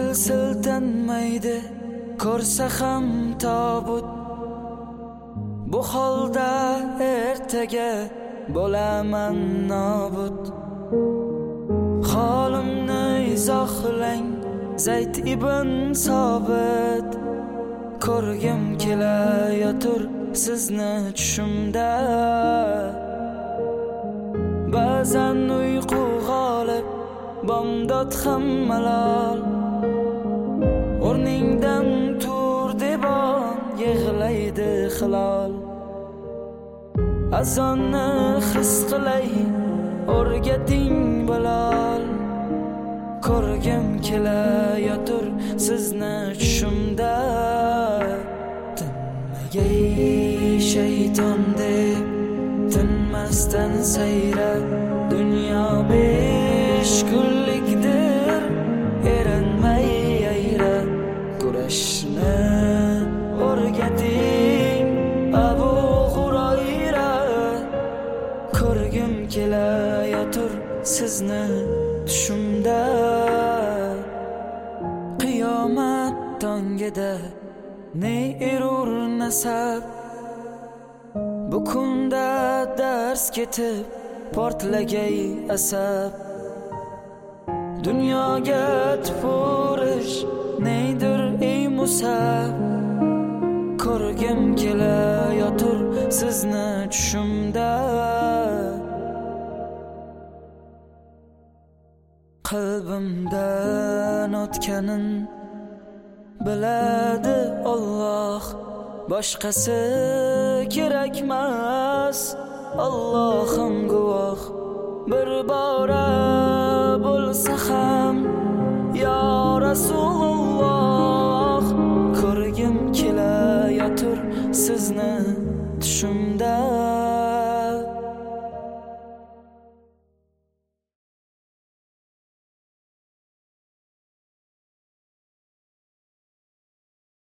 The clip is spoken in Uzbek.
siltanmaydi, ko'rsa ham tobut. Bu holda ertaga bo'laman nobud. Holimni izohlang Zayd ibn Sobit. Ko'rgim kelayotur sizni tushimda. Ba'zan uyqu g'olib, bomdod ham malol. O'rningdan tur debon, yig'laydi hilol. Azonni his qilay, o'rgating bilol. Ko'rgim kelayotur sizni tushimda. Tinmagay shayton deb tinmasdan sayra. Dunyo 5 kunlikdir, erinmay ayra. Kurashni o'rgating Abu Hurayra. Ko'rgim kelayotur sizni tushimda. Qiyomat tongida ne erur nasab. Bu kunda dars ketib portlagay asab. Dunyoga tupurish neydir ey musab. Ko'rgim kelayotur sizni tushimda. Qalbimdan o'tganin biladi Alloh. Boshqasi kerakmas, Allohim guvoh. Bir bora bo'lsa ham ya Rasululloh. Ko'rgim kelayotur sizni tushimda.